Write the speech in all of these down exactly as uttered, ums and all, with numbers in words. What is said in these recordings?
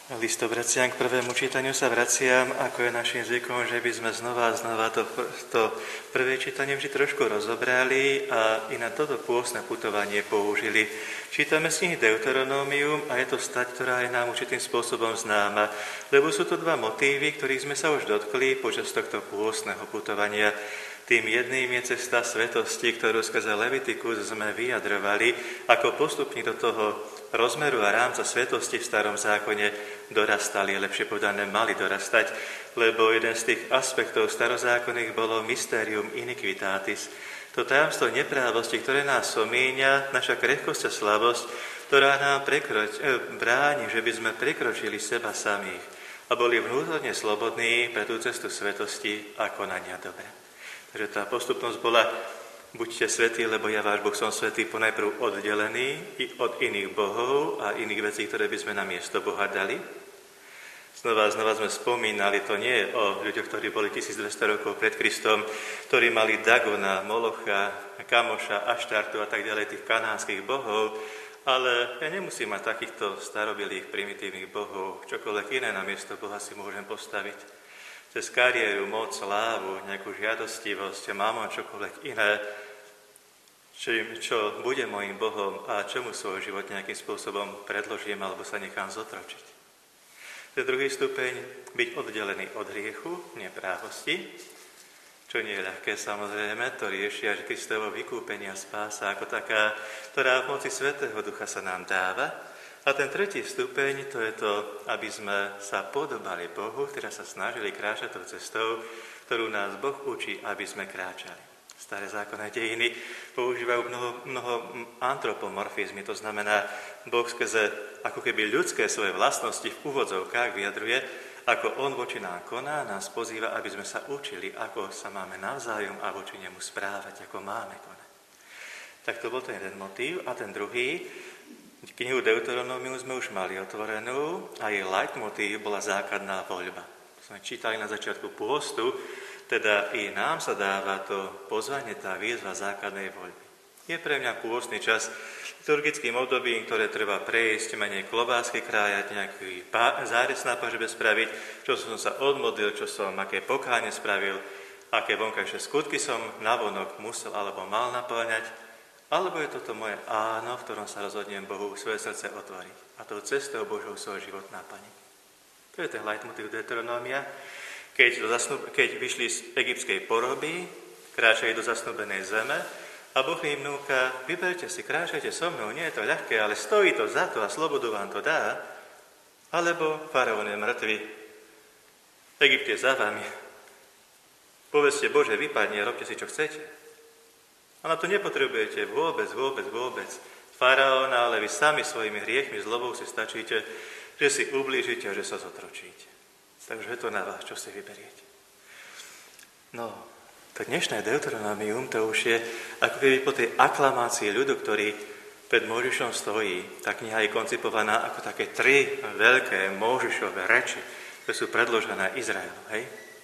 Listobraciam, k prvému čítaniu sa vraciam, ako je našim zvykom, že by sme znova a znova to, to prvé čítanie vždy trošku rozobrali a i na toto pôstne putovanie použili. Čítame z nich Deuteronómium a je to stať, ktorá je nám určitým spôsobom známa, lebo sú to dva motívy, ktorých sme sa už dotkli počas tohto pôstneho putovania. Tým jedným je cesta svetosti, ktorú skrze Levitikus sme vyjadrovali, ako postupne do toho rozmeru a rámca svetosti v starom zákone dorastali, lepšie povedané mali dorastať, lebo jeden z tých aspektov starozákonných bolo mysterium iniquitatis, to tajomstvo neprávosti, ktoré nás omíňa, naša krehkosť a slabosť, ktorá nám prekroč, eh, bráni, že by sme prekročili seba samých a boli vnútorne slobodní pre tú cestu svetosti a konania dobra. Takže tá postupnosť bola: buďte svätí, lebo ja, váš Boh, som svätý, ponajprv oddelený i od iných bohov a iných vecí, ktoré by sme na miesto Boha dali. Znova a znova sme spomínali, to nie je o ľuďoch, ktorí boli tisícdvesto rokov pred Kristom, ktorí mali Dagona, Molocha, Kamoša, Aštartu a tak ďalej, tých kanánskych bohov, ale ja nemusím mať takýchto starobilých, primitívnych bohov. Čokoľvek iné na miesto Boha si môžem postaviť. Cez kariéru, moc, slávu, nejakú žiadostivosť, mám čokoľvek iné, čo, čo bude môjim Bohom a čomu svoj život nejakým spôsobom predložím alebo sa nechám zotročiť. Ten druhý stupeň, byť oddelený od hriechu, neprávosti, čo nie je ľahké, samozrejme, to rieši až Kristovo vykúpenie a spása ako taká, ktorá v moci Svätého Ducha sa nám dáva. A ten tretí stupeň, to je to, aby sme sa podobali Bohu, teda sa snažili kráčať tou cestou, ktorú nás Boh učí, aby sme kráčali. Staré zákonné dejiny používajú mnoho, mnoho antropomorfizmy, to znamená, Boh skrze ako keby ľudské svoje vlastnosti v úvodzovkách vyjadruje, ako On voči nám koná, nás pozýva, aby sme sa učili, ako sa máme navzájom a voči nemu správať, ako máme konať. Tak to bol ten jeden motív. A ten druhý, knihu Deuteronómium sme už mali otvorenú a jej leitmotív bola základná voľba. Sme čítali na začiatku pôstu, teda i nám sa dáva to pozvanie, tá výzva základnej voľby. Je pre mňa pôstny čas liturgickým obdobím, ktoré treba prejsť, menej klobásky krájať, nejaký zárez na pažbe spraviť, čo som sa odmodlil, čo som, aké pokánie spravil, aké vonkajšie skutky som navonok musel alebo mal naplňať. Alebo je toto moje áno, v ktorom sa rozhodnem Bohu svoje srdce otvoriť a tou cestou Božou svoj život naplniť. To je ten leitmotív Deuteronómia. Keď, do zasnub- keď vyšli z egyptskej poroby, kráčali do zasnúbenej zeme a Boh im núka, vyberte si, kráčajte so mnou, nie je to ľahké, ale stojí to za to a slobodu vám to dá. Alebo faraón je mŕtvy, Egypt je za vami. Povedzte, Bože, vypadne, robte si, čo chcete. A na to nepotrebujete vôbec, vôbec, vôbec faraóna, ale vy sami svojimi hriechmi, zlobou si stačíte, že si ublížite a že sa zotročíte. Takže je to na vás, čo si vyberiete. No, to dnešné Deuteronómium, to už je ako keby po tej aklamácii ľudu, ktorý pred Mojžišom stojí. Tá kniha je koncipovaná ako také tri veľké Mojžišové reči, ktoré sú predložené Izraelu. Hej?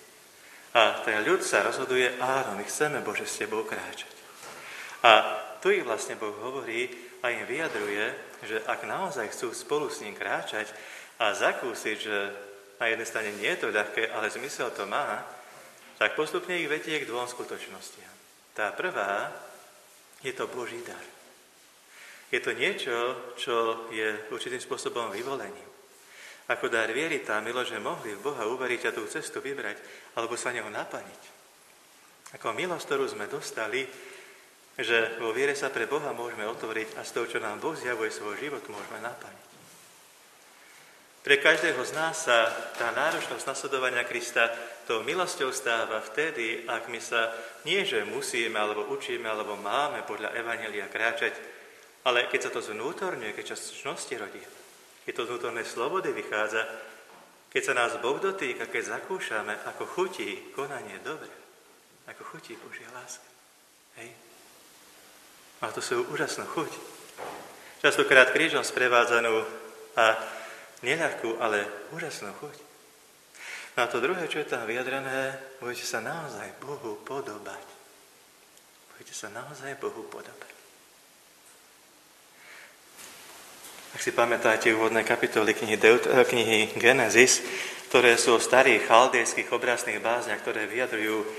A ten ľud sa rozhoduje, áno, my chceme, Bože, s Tebou kráčať. A tu ich vlastne Boh hovorí a im vyjadruje, že ak naozaj chcú spolu s ním kráčať a zakúsiť, že na jednej strane nie je to ľahké, ale zmysel to má, tak postupne ich vedie k dvom skutočnostiam. Tá prvá je to Boží dar. Je to niečo, čo je určitým spôsobom vyvolením. Ako dar viery, tá milosť, že mohli v Boha uveriť a tú cestu vybrať, alebo sa neho naplniť. Ako milosť, ktorú sme dostali, že vo viere sa pre Boha môžeme otvoriť a z toho, čo nám Boh zjavuje svoj život, môžeme naplniť. Pre každého z nás sa tá náročnosť nasledovania Krista tou milosťou stáva vtedy, ak my sa nie, že musíme, alebo učíme, alebo máme podľa evanjelia kráčať, ale keď sa to zvnútorňuje, keď časnosti rodí, keď to z vnútornej slobody vychádza, keď sa nás Boh dotýka, keď zakúšame, ako chutí konanie dobre, ako chutí Božia láska. Hej? A to sú úžasnú chuť. Častokrát krížom sprevádzanú a neľahkú, ale úžasnú chuť. No a to druhé, čo je tam vyjadrené, budete sa naozaj Bohu podobať. Budete sa naozaj Bohu podobať. Ak si pamätáte úvodné kapitoly knihy, Deut- knihy Genesis, ktoré sú o starých chaldejských obrazných bázniach, ktoré vyjadrujú e,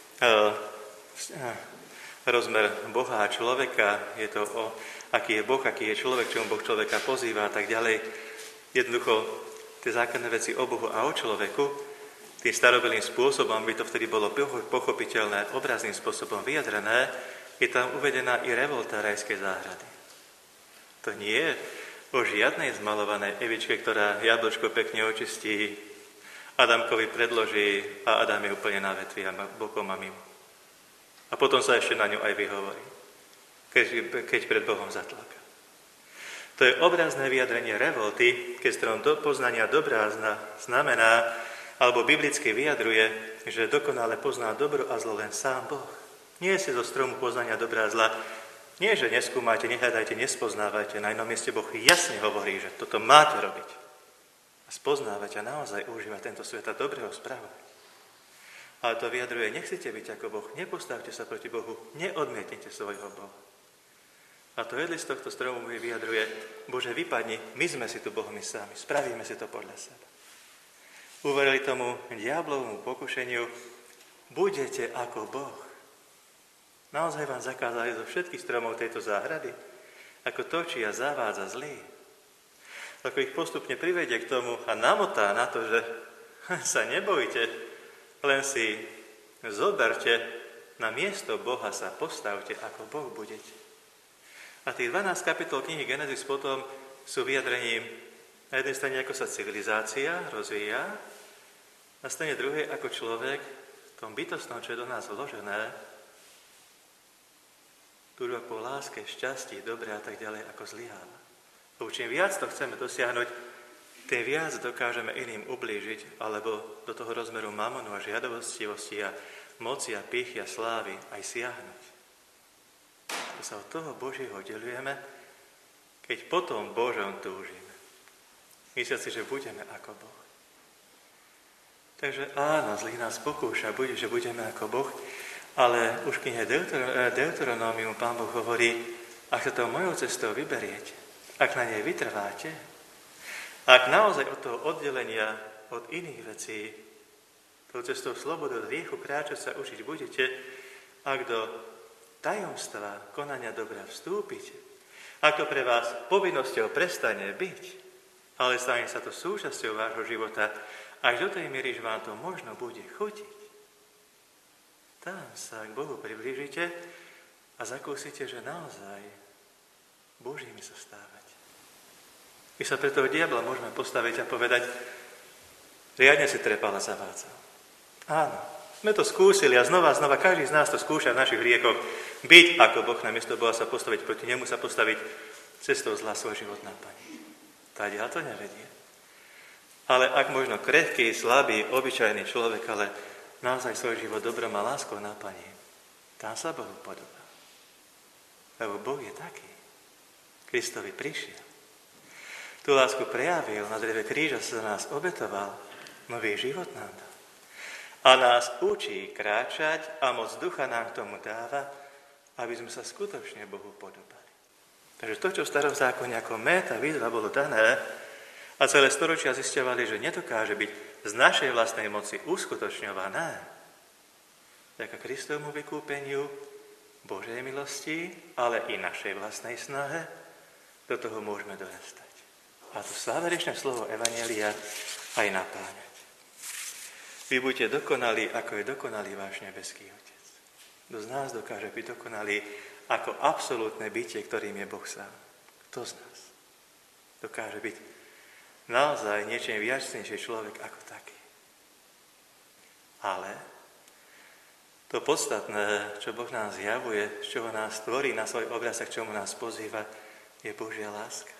rozmer Boha a človeka, je to o, aký je Boh, aký je človek, čomu Boh človeka pozýva a tak ďalej. Jednoducho, tie základné veci o Bohu a o človeku, tým starobylým spôsobom, by to vtedy bolo pochopiteľné, obrazným spôsobom vyjadrené, je tam uvedená i revolta rajskej záhrady. To nie je o žiadnej zmalovanej Evičke, ktorá jablčko pekne očistí, Adamkovi predloží a Adam je úplne na vetvi a bokom a mimo. A potom sa ešte na ňu aj vyhovorí, keď, keď pred Bohom zatláka. To je obrazné vyjadrenie revolty, keď strom do poznania dobrá znamená, alebo biblicky vyjadruje, že dokonale pozná dobro a zlo len sám Boh. Nie si zo stromu poznania dobrá a zla. Nie, že neskúmajte, nehľadajte, nespoznávajte. Na inom mieste Boh jasne hovorí, že toto máte robiť. A spoznávať a naozaj užívať tento svet a dobrého správu. Ale to vyjadruje, nechcete byť ako Boh, nepostavte sa proti Bohu, neodmietnite svojho Boha. A to jedli z tohto stromu vyjadruje, Bože, vypadni, my sme si tu Bohmi sami, spravíme si to podľa seba. Uverili tomu diablovmu pokušeniu, budete ako Boh. Naozaj vám zakázali zo všetkých stromov tejto záhrady, ako točí a zavádza zlý. Ako ich postupne privedie k tomu a namotá na to, že sa nebojte, len si zoberte, na miesto Boha sa postavte, ako Boh budete. A tých dvanásť kapitol knihy Genesis potom sú vyjadrením na jednej strane, ako sa civilizácia rozvíja, na strane druhej, ako človek v tom bytostnom, čo je do nás vložené, túžba po láske, šťastí, dobre a tak ďalej, ako zlyháva. Lebo čím viac to chceme dosiahnuť, tým viac dokážeme iným ublížiť, alebo do toho rozmeru mamonu a žiadovostivosti a moci a pýchy a slávy aj siahnuť. To sa od toho Božieho delujeme, keď potom Božom túžime. Mysliať si, že budeme ako Boh. Takže áno, zlý nás pokúša, bude, že budeme ako Boh, ale už v knihe Deuteronómium Pán Boh hovorí, ak sa tou mojou cestou vyberiete, ak na nej vytrváte, ak naozaj od toho oddelenia od iných vecí, tou cestou slobody od hriechu kráčať sa učiť budete, ak do tajomstva konania dobra vstúpite, ak to pre vás povinnosťou prestane byť, ale stane sa to súčasťou vášho života, až do tej miery, že vám to možno bude chutiť. Tam sa k Bohu priblížite a zakúsite, že naozaj Božími sa stávať. My sa pre toho diabla môžeme postaviť a povedať, riadne si trepala zavádzal. Áno, sme to skúsili a znova a znova, každý z nás to skúša v našich hriechoch, byť ako Boh, namiesto Boha sa postaviť proti nemu, sa postaviť cestou zla svoj život naplniť. Tadiaľ to nevedie. Ale ak možno krehký, slabý, obyčajný človek, ale naozaj svoj život dobrom a láskou naplní, tam sa Bohu podobá. Lebo Boh je taký. Kristovi prišiel. Tú lásku prejavil, na dreve kríža sa za nás obetoval, nový život nám dal. A nás učí kráčať a moc ducha nám k tomu dáva, aby sme sa skutočne Bohu podobali. Takže to, čo v starom zákone ako méta výzva bolo dané, a celé storočia zisťovali, že nedokáže byť z našej vlastnej moci uskutočňované, vďaka Kristovmu vykúpeniu, Božej milosti, ale i našej vlastnej snahe, do toho môžeme dorastať. A to záverečné slovo Evanjelia aj napáňať. Vy buďte dokonalí, ako je dokonalý váš nebeský Otec. Kto z nás dokáže byť dokonalý ako absolútne bytie, ktorým je Boh sám? Kto z nás dokáže byť naozaj niečím viačnejší človek ako taký? Ale to podstatné, čo Boh nám zjavuje, z čoho nás tvorí na svoj obraz a k čomu nás pozýva, je Božia láska.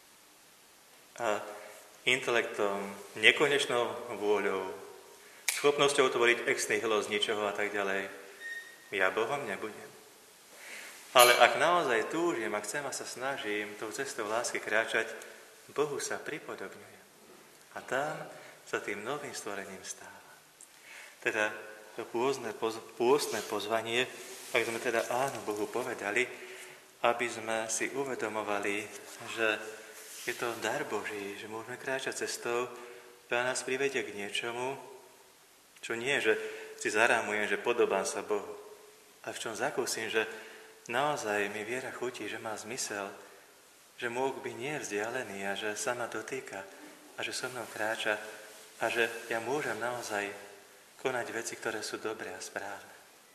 A intelektom, nekonečnou vôľou, schopnosťou tvoriť ex nihilo z ničoho a tak ďalej, ja Bohom nebudem. Ale ak naozaj túžim a chcem a sa snažím tou cestou lásky kráčať, Bohu sa pripodobňujem. A tam sa tým novým stvorením stáva. Teda to pôstne, poz, pôstne pozvanie, ak sme teda áno Bohu povedali, aby sme si uvedomovali, že Je to dar Boží, že môžeme kráčať cestou, ktorá nás privedie k niečomu, čo nie je, že si zarámujem, že podobám sa Bohu. A v čom zakúsim, že naozaj mi viera chutí, že má zmysel, že môžu byť nie vzdialený a že sa ma dotýka a že so mnou kráča a že ja môžem naozaj konať veci, ktoré sú dobré a správne.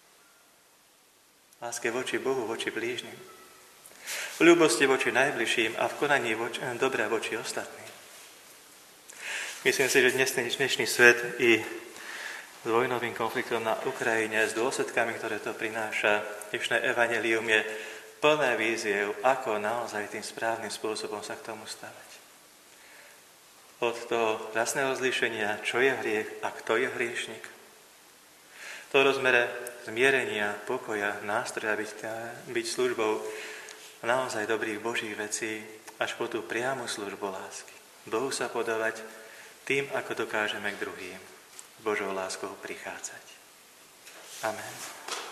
Láske voči Bohu, voči blížnym. V ľúbosti voči najbližším a v konaní voči, dobré voči ostatným. Myslím si, že dnesný, dnešný svet i s vojnovým konfliktom na Ukrajine, s dôsledkami, ktoré to prináša, dnešné evanjelium je plné víziev, ako naozaj tým správnym spôsobom sa k tomu stavať. Od toho jasného zlíšenia, čo je hriech a kto je hriešnik. To rozmere zmierenia, pokoja, nástroja byť, byť službou naozaj dobrých Božích vecí, až po tú priamu službu lásky. Bohu sa podávať tým, ako dokážeme k druhým Božou láskou prichádzať. Amen.